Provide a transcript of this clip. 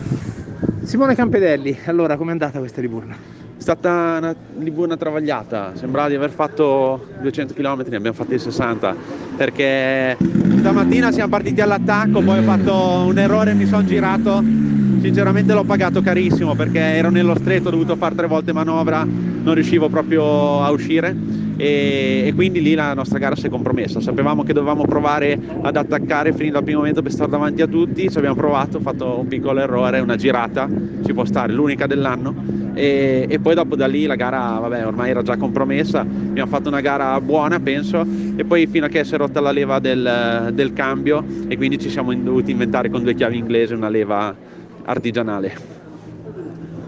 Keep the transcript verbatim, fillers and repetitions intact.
Simone Campedelli, allora com'è andata questa Liburna? È stata una Liburna travagliata, sembrava di aver fatto duecento chilometri, ne abbiamo fatti sessanta, perché stamattina siamo partiti all'attacco, poi ho fatto un errore e mi sono girato, sinceramente l'ho pagato carissimo perché ero nello stretto, ho dovuto fare tre volte manovra, non riuscivo proprio a uscire e, e quindi lì la nostra gara si è compromessa. Sapevamo che dovevamo provare ad attaccare fin dal primo momento per stare davanti a tutti, ci abbiamo provato, ho fatto un piccolo errore, una girata, ci può stare, l'unica dell'anno. E, e poi dopo da lì la gara vabbè, ormai era già compromessa, abbiamo fatto una gara buona penso e poi fino a che si è rotta la leva del, del cambio e quindi ci siamo dovuti inventare con due chiavi inglesi una leva artigianale.